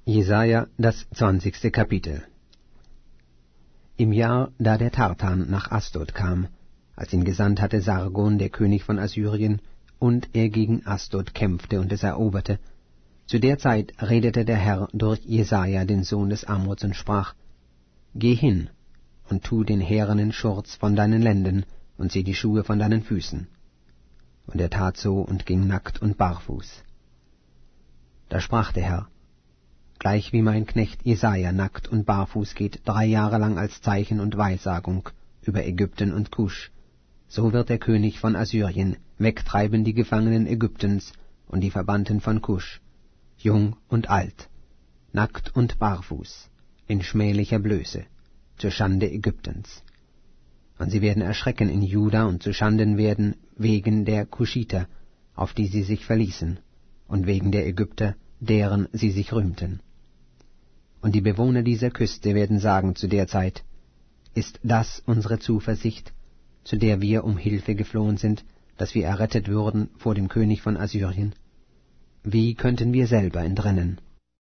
Jesaja, das 20. Kapitel. Im Jahr, da der Tartan nach Asdod kam, als ihn gesandt hatte Sargon, der König von Assyrien, und er gegen Asdod kämpfte und es eroberte, zu der Zeit redete der Herr durch Jesaja, den Sohn des Amoz, und sprach: Geh hin und tu den härenen Schurz von deinen Lenden und zieh die Schuhe von deinen Füßen. Und er tat so und ging nackt und barfuß. Da sprach der Herr: Gleich wie mein Knecht Jesaja nackt und barfuß geht 3 Jahre lang als Zeichen und Weissagung über Ägypten und Kusch, so wird der König von Assyrien wegtreiben die Gefangenen Ägyptens und die Verbannten von Kusch, jung und alt, nackt und barfuß, in schmählicher Blöße, zur Schande Ägyptens. Und sie werden erschrecken in Juda und zu Schanden werden wegen der Kuschiter, auf die sie sich verließen, und wegen der Ägypter, deren sie sich rühmten. Und die Bewohner dieser Küste werden sagen zu der Zeit: Ist das unsere Zuversicht, zu der wir um Hilfe geflohen sind, dass wir errettet würden vor dem König von Assyrien? Wie könnten wir selber entrinnen?